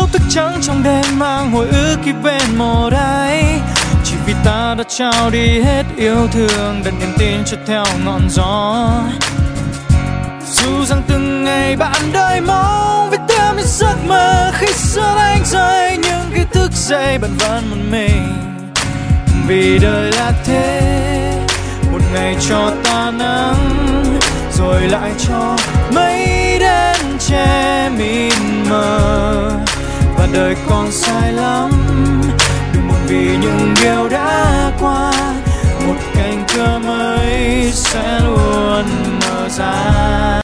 yêu thức trắng trong đêm mang hồi ức khi bên một ai. Chỉ vì ta đã trao đi hết yêu thương, đặt niềm tin cho theo ngọn gió. Dù rằng từng ngày bạn đợi mong viết thêm những giấc mơ, khi sớm anh rơi nhưng khi thức dậy bạn vẫn một mình. Vì đời là thế, một ngày cho ta nắng, rồi lại cho mây đến che mịt mờ. Và đời còn dài lắm, đừng buồn vì những điều đã qua. Một cánh cửa mới sẽ luôn mở ra.